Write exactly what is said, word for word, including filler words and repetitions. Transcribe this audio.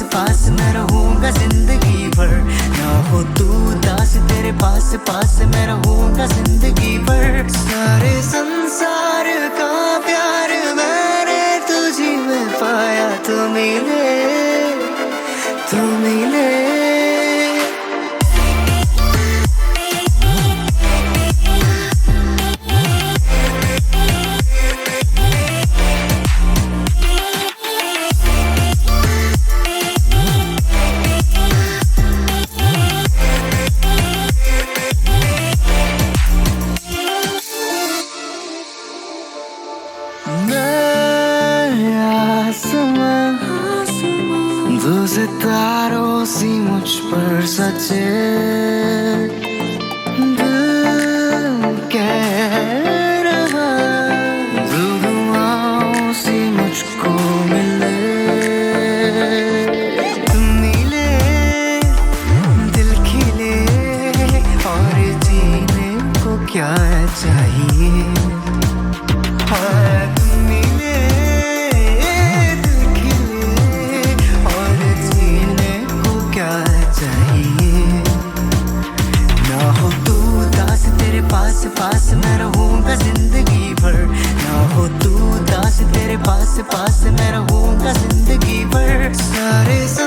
पास पास मैं रहूंगा जिंदगी भर। ना हो तू उदास, तेरे पास पास मैं रहूंगा जिंदगी भर। सारे संसार का प्यार मैंने तुझी में पाया, तू मिले तू मिले। दो सितारों सी मुझ पर सचे, दिल कह रहा दो दुआओं सी मुझको मिले। तुम मिले दिल खिले और जीने को क्या चाहिए। हाँ तुम मिले दिल खिले और जीने को क्या चाहिए। ना हो तू उदास, तेरे पास पास मैं रहूंगा जिंदगी भर। ना हो तू उदास, तेरे पास पास मैं रहूंगा जिंदगी भर। सारे